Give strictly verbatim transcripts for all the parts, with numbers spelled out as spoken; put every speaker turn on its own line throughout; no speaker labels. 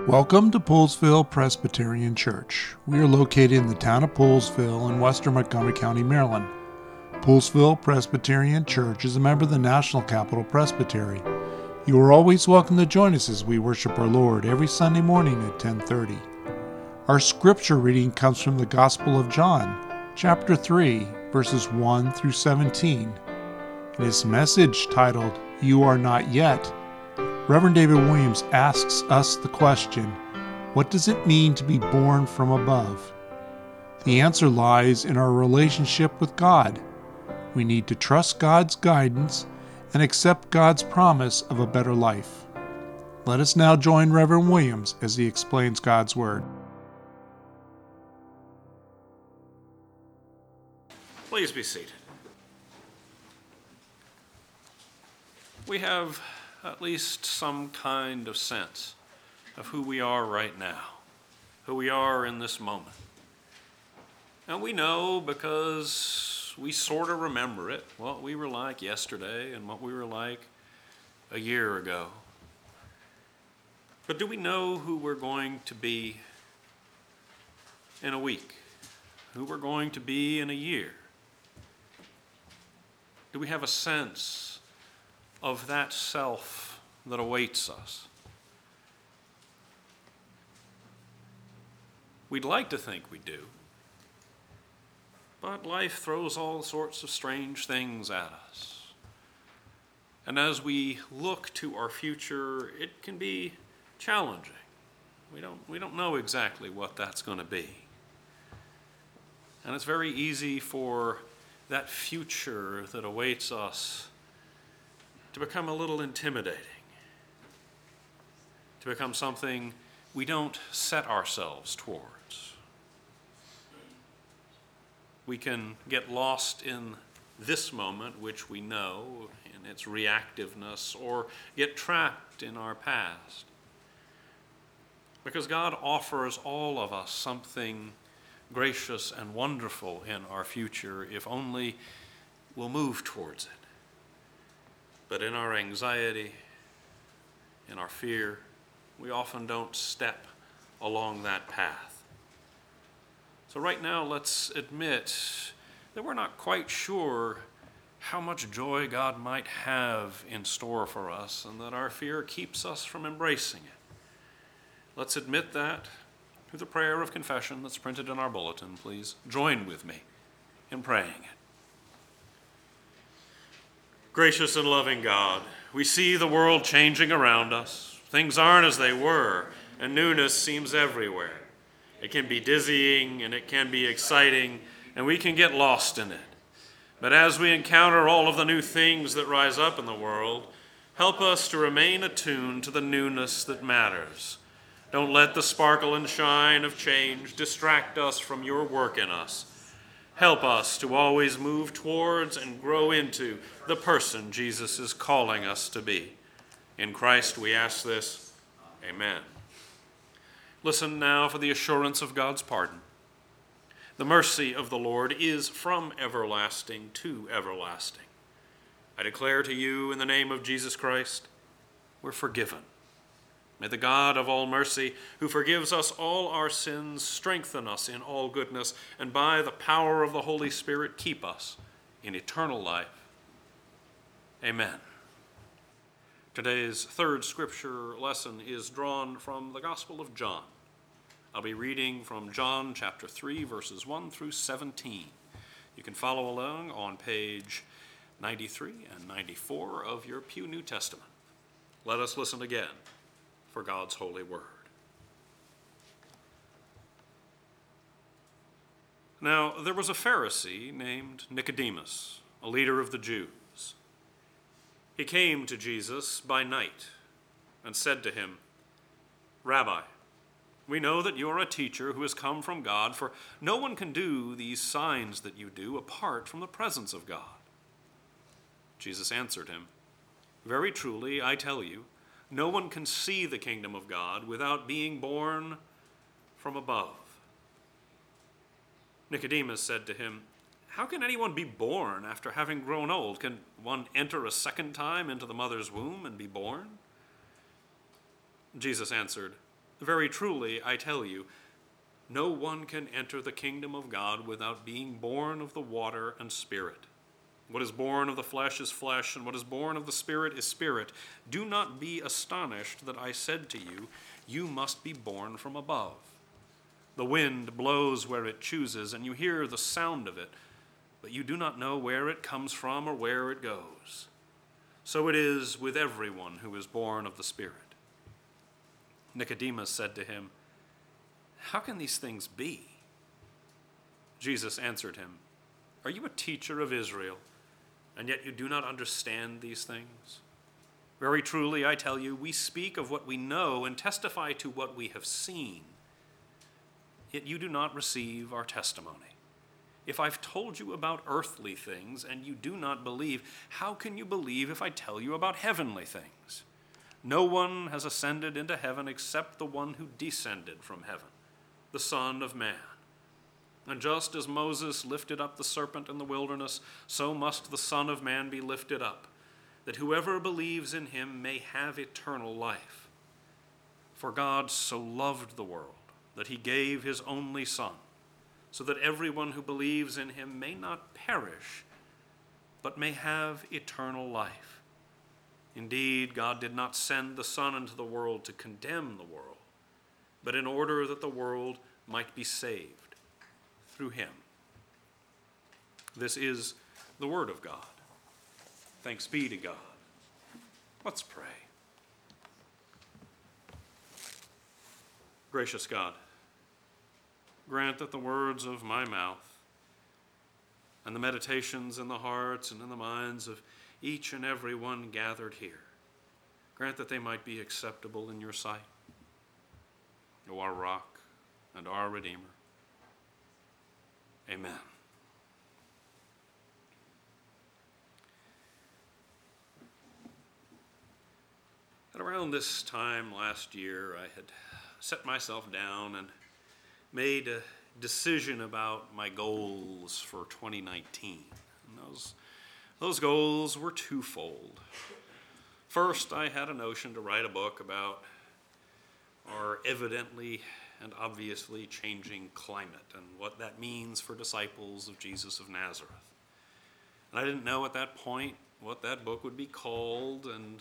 Welcome to Poolesville Presbyterian Church. We are located in the town of Poolesville in western Montgomery County, Maryland. Poolesville Presbyterian Church is a member of the National Capital Presbytery. You are always welcome to join us as we worship our Lord every Sunday morning at ten thirty. Our scripture reading comes from the Gospel of John, chapter three, verses one through seventeen. In his message titled, "You Are Not Yet," Reverend David Williams asks us the question, what does it mean to be born from above? The answer lies in our relationship with God. We need to trust God's guidance and accept God's promise of a better life. Let us now join Reverend Williams as he explains God's Word.
Please be seated. We have at least some kind of sense of who we are right now, who we are in this moment. And we know because we sort of remember it, what we were like yesterday and what we were like a year ago. But do we know who we're going to be in a week? Who we're going to be in a year? Do we have a sense of that self that awaits us? We'd like to think we do, but life throws all sorts of strange things at us. And as we look to our future, it can be challenging. We don't, we don't know exactly what that's going to be. And it's very easy for that future that awaits us to become a little intimidating, to become something we don't set ourselves towards. We can get lost in this moment, which we know, in its reactiveness, or get trapped in our past. Because God offers all of us something gracious and wonderful in our future, if only we'll move towards it. But in our anxiety, in our fear, we often don't step along that path. So right now, let's admit that we're not quite sure how much joy God might have in store for us, and that our fear keeps us from embracing it. Let's admit that through the prayer of confession that's printed in our bulletin. Please join with me in praying it. Gracious and loving God, we see the world changing around us. Things aren't as they were, and newness seems everywhere. It can be dizzying and it can be exciting, and we can get lost in it. But as we encounter all of the new things that rise up in the world, help us to remain attuned to the newness that matters. Don't let the sparkle and shine of change distract us from your work in us. Help us to always move towards and grow into the person Jesus is calling us to be. In Christ we ask this, amen. Listen now for the assurance of God's pardon. The mercy of the Lord is from everlasting to everlasting. I declare to you in the name of Jesus Christ, we're forgiven. May the God of all mercy, who forgives us all our sins, strengthen us in all goodness, and by the power of the Holy Spirit keep us in eternal life. Amen. Today's third scripture lesson is drawn from the Gospel of John. I'll be reading from John chapter three, verses one through seventeen. You can follow along on page ninety-three and ninety-four of your Pew New Testament. Let us listen again for God's holy word. Now, there was a Pharisee named Nicodemus, a leader of the Jews. He came to Jesus by night and said to him, "Rabbi, we know that you are a teacher who has come from God, for no one can do these signs that you do apart from the presence of God." Jesus answered him, "Very truly, I tell you, no one can see the kingdom of God without being born from above." Nicodemus said to him, "How can anyone be born after having grown old? Can one enter a second time into the mother's womb and be born?" Jesus answered, Very truly, I tell you, no one can enter the kingdom of God without being born of the water and Spirit. What is born of the flesh is flesh, and what is born of the Spirit is spirit. Do not be astonished that I said to you, you must be born from above. The wind blows where it chooses, and you hear the sound of it, but you do not know where it comes from or where it goes. So it is with everyone who is born of the Spirit. Nicodemus said to him, how can these things be? Jesus answered him, are you a teacher of Israel, and yet you do not understand these things? Very truly, I tell you, we speak of what we know and testify to what we have seen, yet you do not receive our testimony. If I've told you about earthly things and you do not believe, how can you believe if I tell you about heavenly things? No one has ascended into heaven except the one who descended from heaven, the Son of Man. And just as Moses lifted up the serpent in the wilderness, so must the Son of Man be lifted up, that whoever believes in him may have eternal life. For God so loved the world that he gave his only Son, so that everyone who believes in him may not perish, but may have eternal life. Indeed, God did not send the Son into the world to condemn the world, but in order that the world might be saved through him. This is the word of God. Thanks be to God. Let's pray. Gracious God, grant that the words of my mouth and the meditations in the hearts and in the minds of each and every one gathered here, grant that they might be acceptable in your sight, O our rock and our Redeemer. Amen. At around this time last year, I had set myself down and made a decision about my goals for twenty nineteen. And those, those goals were twofold. First, I had a notion to write a book about our evidently and obviously changing climate and what that means for disciples of Jesus of Nazareth. And I didn't know at that point what that book would be called, and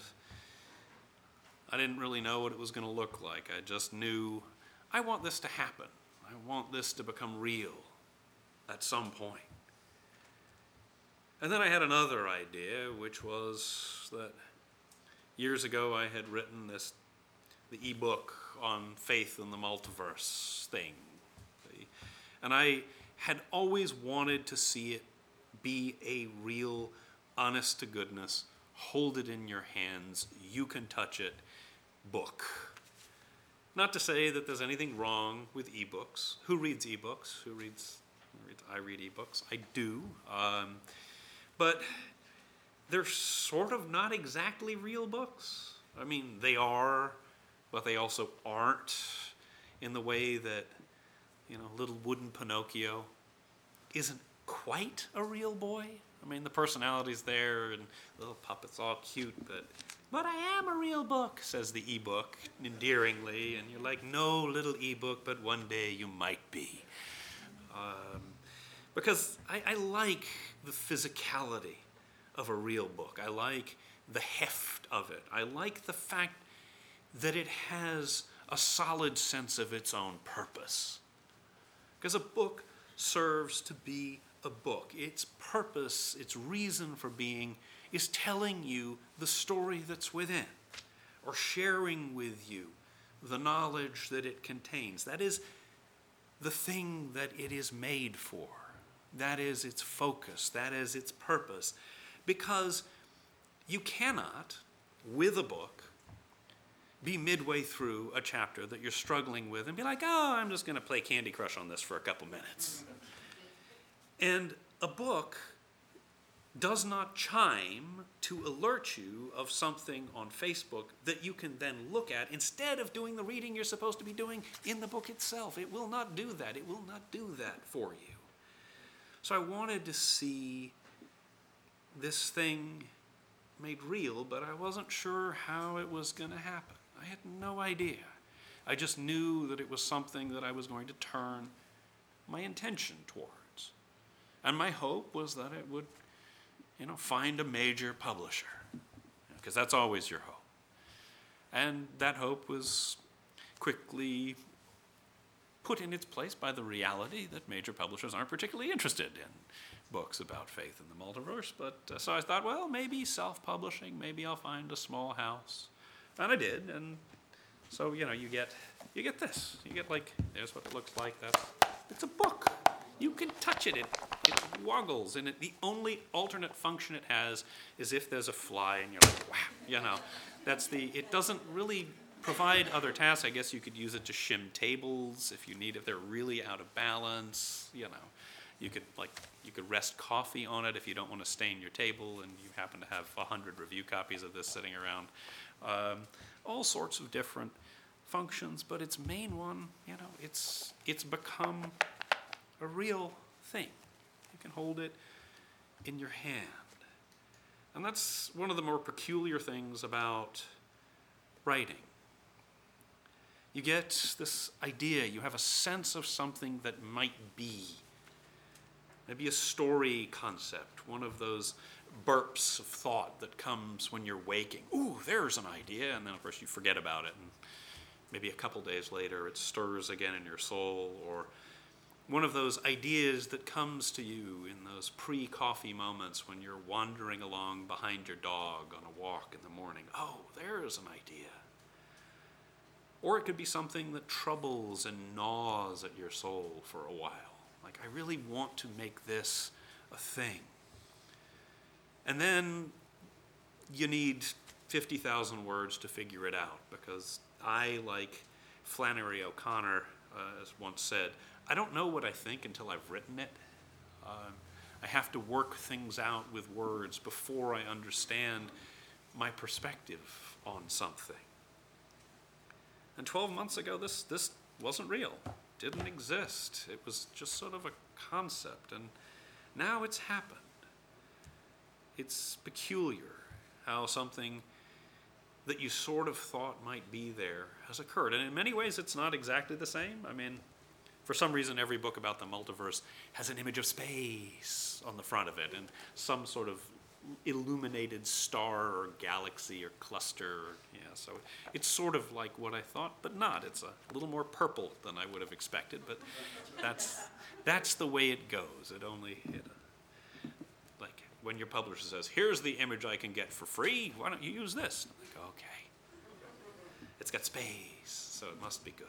I didn't really know what it was going to look like. I just knew I want this to happen. I want this to become real at some point. And then I had another idea, which was that years ago I had written this the ebook on faith in the multiverse thing. And I had always wanted to see it be a real, honest to goodness, hold it in your hands, you can touch it book. Not to say that there's anything wrong with ebooks. Who reads ebooks? Who reads, who reads I read ebooks. I do. Um, but they're sort of not exactly real books. I mean, they are, but they also aren't, in the way that, you know, little wooden Pinocchio isn't quite a real boy. I mean, the personality's there and little puppets all cute, but but I am a real book, says the ebook endearingly, and you're like, no, little ebook, but one day you might be. Um, because I, I like the physicality of a real book. I like the heft of it. I like the fact that it has a solid sense of its own purpose. Because a book serves to be a book. Its purpose, its reason for being, is telling you the story that's within, or sharing with you the knowledge that it contains. That is the thing that it is made for. That is its focus. That is its purpose. Because you cannot, with a book, be midway through a chapter that you're struggling with and be like, oh, I'm just going to play Candy Crush on this for a couple minutes. And a book does not chime to alert you of something on Facebook that you can then look at instead of doing the reading you're supposed to be doing in the book itself. It will not do that. It will not do that for you. So I wanted to see this thing made real, but I wasn't sure how it was going to happen. I had no idea.
I just knew that it was something that I was going to turn my intention towards. And my hope was that it would, you know, find a major publisher, because that's always your hope. And that hope was quickly put in its place by the reality that major publishers aren't particularly interested in books about faith in the multiverse. But uh, so I thought, well, maybe self-publishing, maybe I'll find a small house. And I did, and so, you know, you get you get this. You get, like, there's what it looks like. That's, it's a book. You can touch it. It, it woggles, and it, the only alternate function it has is if there's a fly, and you're like, wow, you know. That's the, it doesn't really provide other tasks. I guess you could use it to shim tables if you need, if they're really out of balance, you know. You could, like, you could rest coffee on it if you don't want to stain your table and you happen to have a hundred review copies of this sitting around. Um, all sorts of different functions, but its main one, you know, it's it's become a real thing. You can hold it in your hand. And that's one of the more peculiar things about writing. You get this idea, you have a sense of something that might be. Maybe a story concept, one of those burps of thought that comes when you're waking. Ooh, there's an idea, and then of course you forget about it, and maybe a couple days later it stirs again in your soul, or one of those ideas that comes to you in those pre-coffee moments when you're wandering along behind your dog on a walk in the morning. Oh, there's an idea. Or it could be something that troubles and gnaws at your soul for a while. Like, I really want to make this a thing. And then you need fifty thousand words to figure it out, because I, like Flannery O'Connor uh, has once said, I don't know what I think until I've written it. Uh, I have to work things out with words before I understand my perspective on something. And twelve months ago, this, this wasn't real. Didn't exist. It was just sort of a concept, and now it's happened. It's peculiar how something that you sort of thought might be there has occurred. And in many ways, it's not exactly the same. I mean, for some reason, every book about the multiverse has an image of space on the front of it, and some sort of illuminated star or galaxy or cluster. Yeah, so it's sort of like what I thought, but not. It's a little more purple than I would have expected, but that's that's the way it goes. It only, it, like when your publisher says, here's the image I can get for free, why don't you use this? I'm like, okay. It's got space, so it must be good.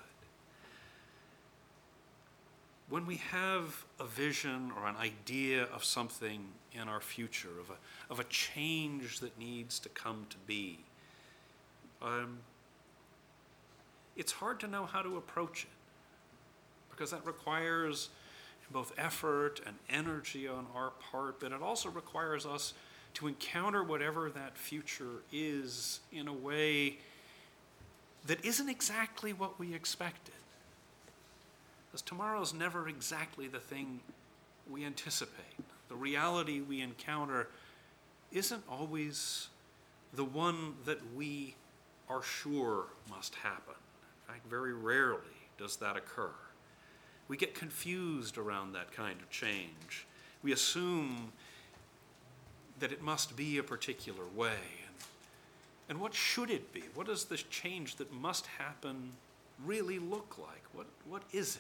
When we have a vision or an idea of something in our future, of a, of a change that needs to come to be, um, it's hard to know how to approach it, because that requires both effort and energy on our part, but it also requires us to encounter whatever that future is in a way that isn't exactly what we expected. Because tomorrow's never exactly the thing we anticipate. The reality we encounter isn't always the one that we are sure must happen. In fact, very rarely does that occur. We get confused around that kind of change. We assume that it must be a particular way. And, and what should it be? What does this change that must happen really look like? What, what is it?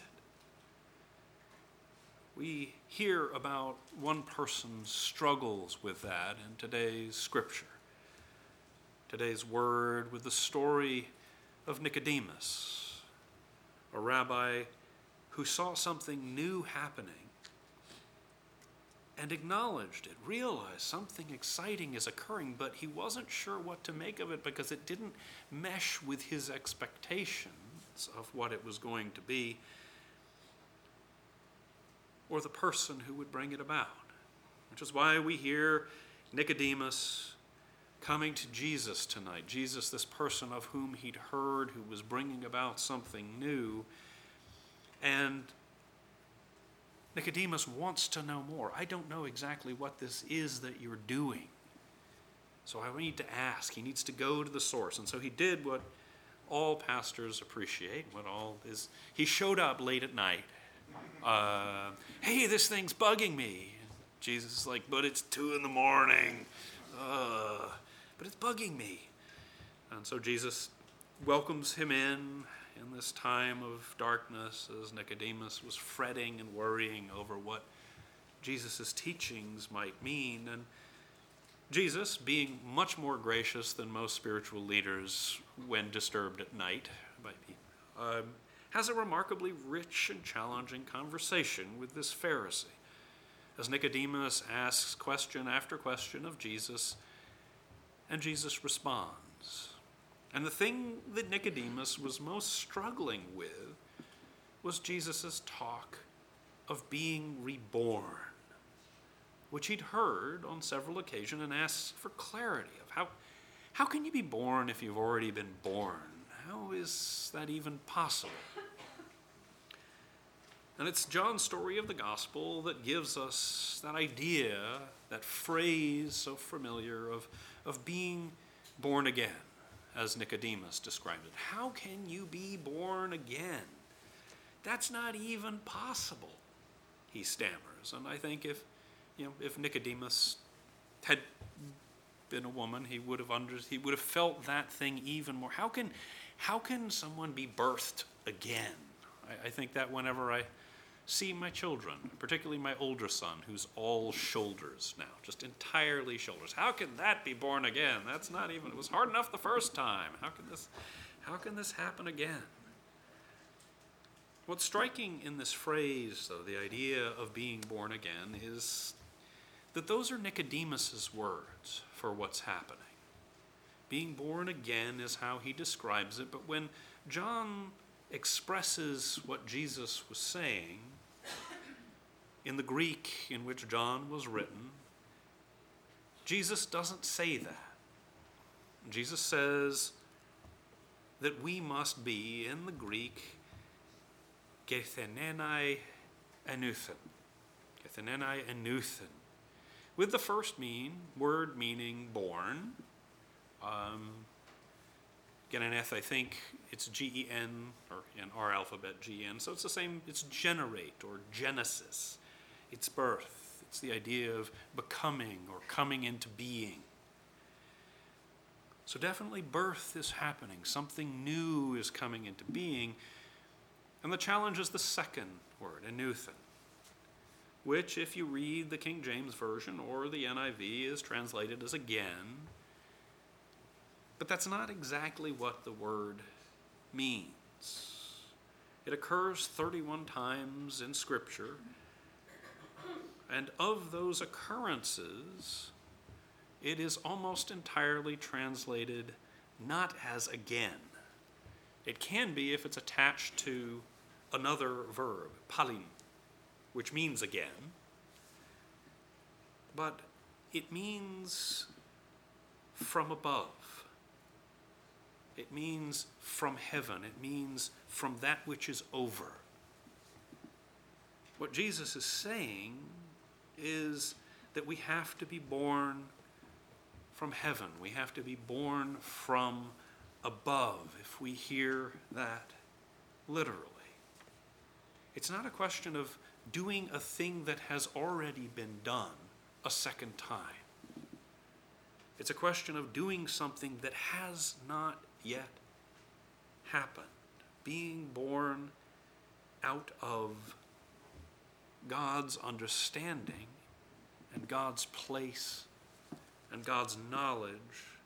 We hear about one person's struggles with that in today's scripture. Today's word with the story of Nicodemus, a rabbi who saw something new happening and acknowledged it, realized something exciting is occurring, but he wasn't sure what to make of it because it didn't mesh with his expectations of what it was going to be, or the person who would bring it about. Which is why we hear Nicodemus coming to Jesus tonight. Jesus, this person of whom he'd heard, who was bringing about something new. And Nicodemus wants to know more. I don't know exactly what this is that you're doing. So I need to ask. He needs to go to the source. And so he did what all pastors appreciate, what all is, he showed up late at night. Uh, hey, this thing's bugging me. Jesus is like, but it's two in the morning. Uh, but it's bugging me. And so Jesus welcomes him in in this time of darkness as Nicodemus was fretting and worrying over what Jesus' teachings might mean. And Jesus, being much more gracious than most spiritual leaders when disturbed at night by people, um, has a remarkably rich and challenging conversation with this Pharisee. As Nicodemus asks question after question of Jesus, and Jesus responds. And the thing that Nicodemus was most struggling with was Jesus' talk of being reborn, which he'd heard on several occasions and asked for clarity of how, how can you be born if you've already been born? How is that even possible? And it's John's story of the gospel that gives us that idea, that phrase so familiar of, of being born again, as Nicodemus described it. How can you be born again? That's not even possible, he stammers. And I think if you know, if Nicodemus had been a woman, he would have under, he would have felt that thing even more. How can how can someone be birthed again? I, I think that whenever I see my children, particularly my older son, who's all shoulders now, just entirely shoulders. How can that be born again? That's not even, it was hard enough the first time. How can this, how can this happen again? What's striking in this phrase, though, the idea of being born again, is that those are Nicodemus's words for what's happening. Being born again is how he describes it, but when John expresses what Jesus was saying in the Greek in which John was written, Jesus doesn't say that. Jesus says that we must be, in the Greek, gethenenai enuthen. Gethenenai enuthen. With the first mean, word meaning born. Um, Geneneth, I think it's G E N, or in our alphabet, G E N. So it's the same, it's generate or genesis. It's birth. It's the idea of becoming or coming into being. So definitely birth is happening. Something new is coming into being. And the challenge is the second word, enuthen, which, if you read the King James Version or the N I V, is translated as again. But that's not exactly what the word means. It occurs thirty-one times in Scripture, and of those occurrences, it is almost entirely translated not as again. It can be if it's attached to another verb, palin, which means again, but it means from above. It means from heaven. It means from that which is over. What Jesus is saying is that we have to be born from heaven. We have to be born from above, if we hear that literally. It's not a question of doing a thing that has already been done a second time. It's a question of doing something that has not yet happened, being born out of God's understanding and God's place and God's knowledge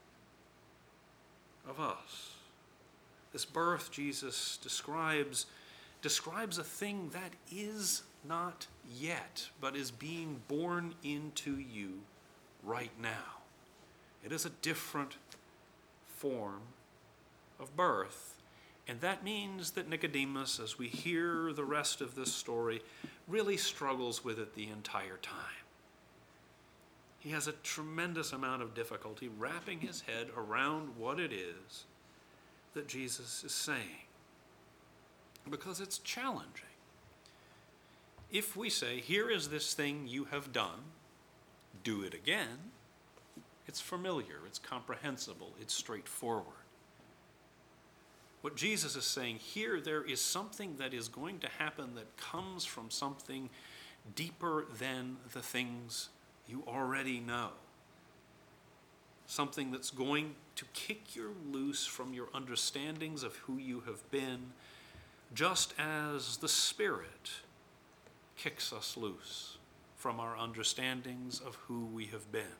of us. This birth Jesus describes describes a thing that is not yet, but is being born into you right now. It is a different form of birth. And that means that Nicodemus, as we hear the rest of this story, really struggles with it the entire time. He has a tremendous amount of difficulty wrapping his head around what it is that Jesus is saying, because it's challenging. If we say, here is this thing you have done, do it again, it's familiar, it's comprehensible, it's straightforward. What Jesus is saying here, there is something that is going to happen that comes from something deeper than the things you already know. Something that's going to kick you loose from your understandings of who you have been, just as the Spirit kicks us loose from our understandings of who we have been.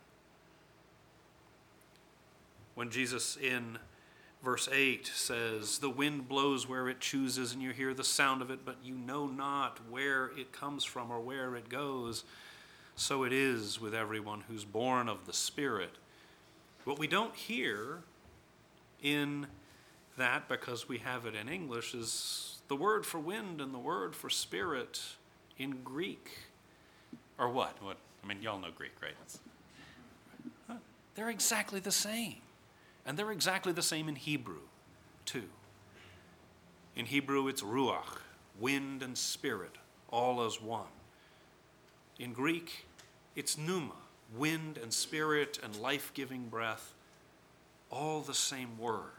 When Jesus in verse eight says, "The wind blows where it chooses, and you hear the sound of it, but you know not where it comes from or where it goes, so it is with everyone who's born of the Spirit." What we don't hear in that, because we have it in English, is the word for wind and the word for spirit in Greek. Or what? What? I mean, y'all know Greek, right? Huh. They're exactly the same. And they're exactly the same in Hebrew, too. In Hebrew, it's ruach, wind and spirit, all as one. In Greek, it's pneuma, wind and spirit and life-giving breath, all the same word.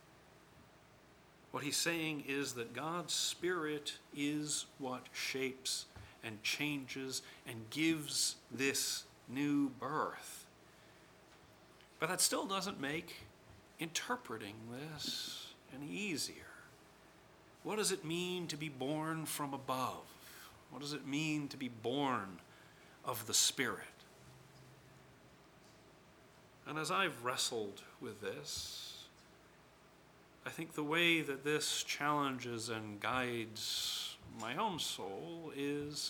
What he's saying is that God's Spirit is what shapes and changes and gives this new birth. But that still doesn't make interpreting this any easier. What does it mean to be born from above? What does it mean to be born of the Spirit? And as I've wrestled with this, I think the way that this challenges and guides my own soul is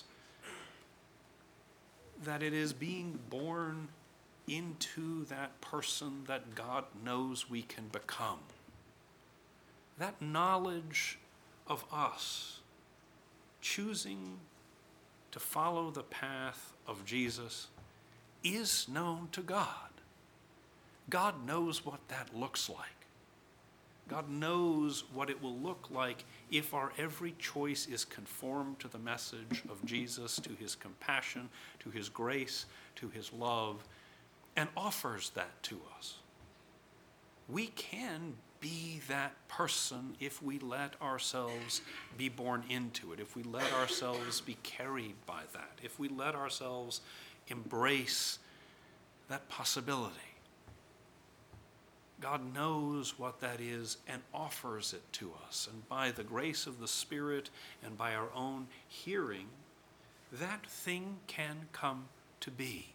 that it is being born into that person that God knows we can become. That knowledge of us choosing to follow the path of Jesus is known to God. God knows what that looks like. God knows what it will look like if our every choice is conformed to the message of Jesus, to his compassion, to his grace, to his love, and offers that to us. We can be that person if we let ourselves be born into it, if we let ourselves be carried by that, if we let ourselves embrace that possibility. God knows what that is and offers it to us. And by the grace of the Spirit and by our own hearing, that thing can come to be.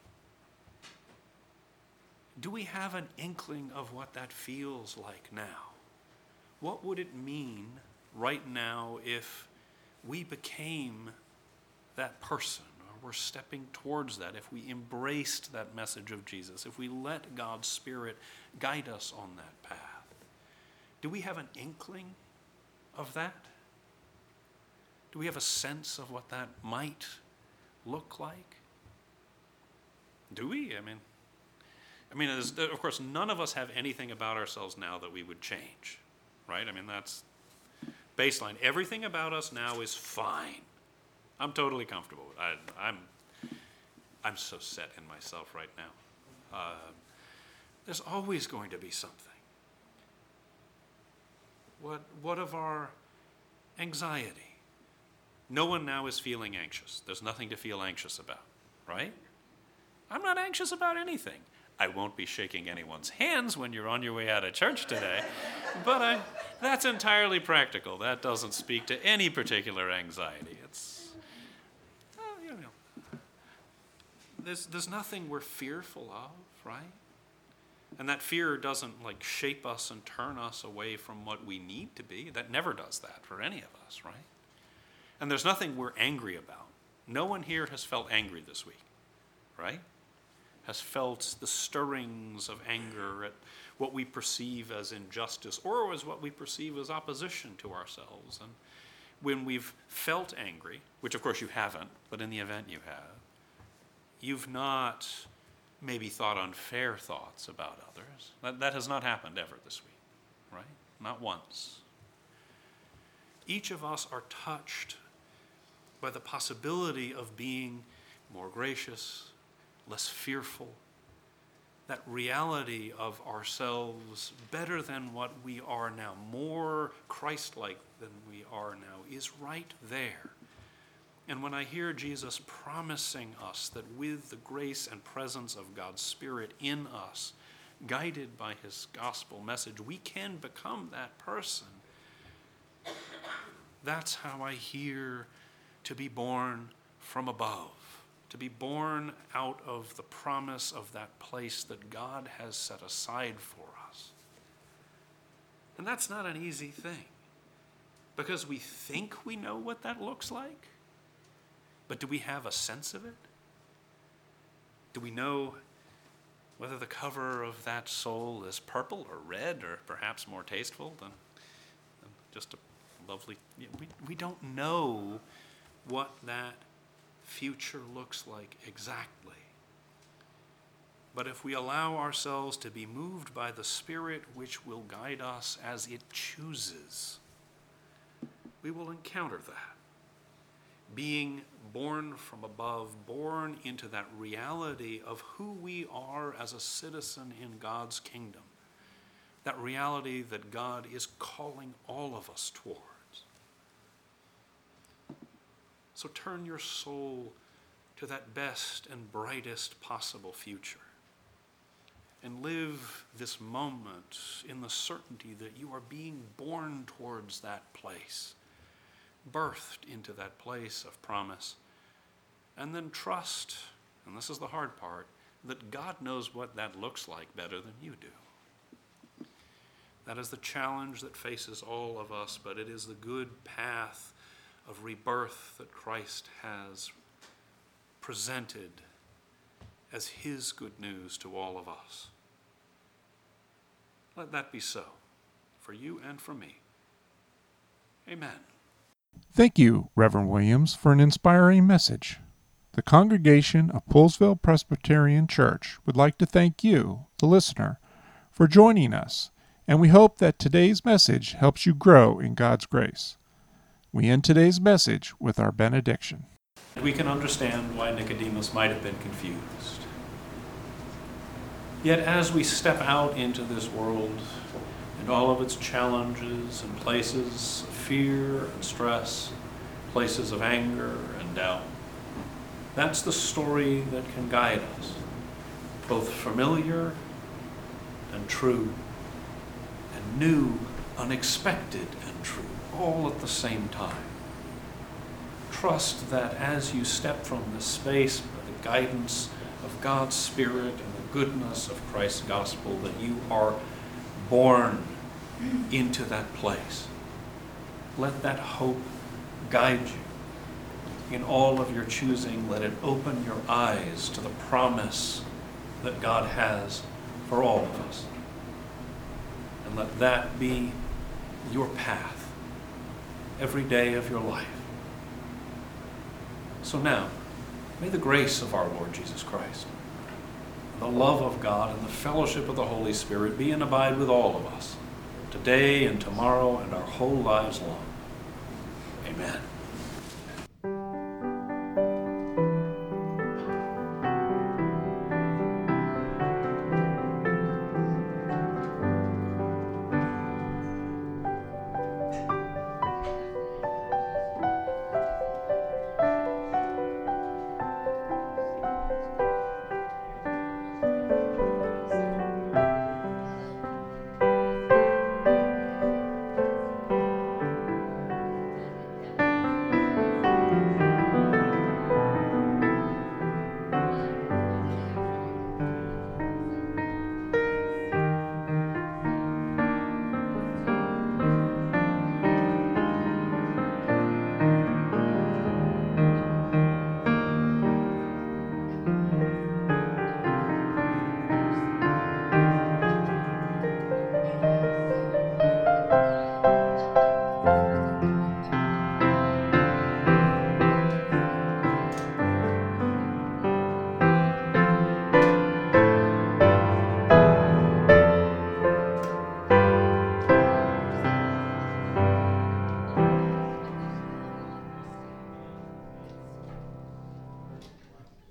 Do we have an inkling of what that feels like now? What would it mean right now if we became that person, or were stepping towards that, if we embraced that message of Jesus, if we let God's Spirit guide us on that path? Do we have an inkling of that? Do we have a sense of what that might look like? Do we? I mean, I mean, of course, none of us have anything about ourselves now that we would change, right? I mean, that's baseline. Everything about us now is fine. I'm totally comfortable. I, I'm, I'm so set in myself right now. Uh, there's always going to be something. What, what of our anxiety? No one now is feeling anxious. There's nothing to feel anxious about, right? I'm not anxious about anything. I won't be shaking anyone's hands when you're on your way out of church today, but I, that's entirely practical. That doesn't speak to any particular anxiety. It's, uh, you know, there's, there's nothing we're fearful of, right? And that fear doesn't like shape us and turn us away from what we need to be. That never does that for any of us, right? And there's nothing we're angry about. No one here has felt angry this week, right? Has felt the stirrings of anger at what we perceive as injustice or as what we perceive as opposition to ourselves. And when we've felt angry, which of course you haven't, but in the event you have, you've not maybe thought unfair thoughts about others. That, that has not happened ever this week, right? Not once. Each of us are touched by the possibility of being more gracious, less fearful. that reality of ourselves better than what we are now, more Christ-like than we are now, is right there. And when I hear Jesus promising us that with the grace and presence of God's Spirit in us, guided by his gospel message, we can become that person, that's how I hear to be born from above, to be born out of the promise of that place that God has set aside for us. And that's not an easy thing, because we think we know what that looks like. But do we have a sense of it? Do we know whether the cover of that soul is purple or red or perhaps more tasteful than, than just a lovely... We, we don't know what that future looks like exactly. But if we allow ourselves to be moved by the Spirit which will guide us as it chooses, we will encounter that. Being born from above, born into that reality of who we are as a citizen in God's kingdom, that reality that God is calling all of us towards. So turn your soul to that best and brightest possible future, and live this moment in the certainty that you are being born towards that place, birthed into that place of promise, and then trust, and this is the hard part, that God knows what that looks like better than you do. That is the challenge that faces all of us, but it is the good path of rebirth that Christ has presented as his good news to all of us. Let that be so for you and for me. Amen.
Thank you, Reverend Williams, for an inspiring message. The congregation of Poolesville Presbyterian Church would like to thank you, the listener, for joining us, and we hope that today's message helps you grow in God's grace. We end today's message with our benediction.
We can understand why Nicodemus might have been confused. Yet as we step out into this world and all of its challenges and places of fear and stress, places of anger and doubt, that's the story that can guide us, both familiar and true, and new, unexpected and true, all at the same time. Trust that as you step from this space by the guidance of God's Spirit and the goodness of Christ's gospel, that you are born into that place. Let that hope guide you in all of your choosing. Let it open your eyes to the promise that God has for all of us. And let that be your path every day of your life. So now, may the grace of our Lord Jesus Christ, the love of God, and the fellowship of the Holy Spirit be and abide with all of us, today and tomorrow and our whole lives long. Amen.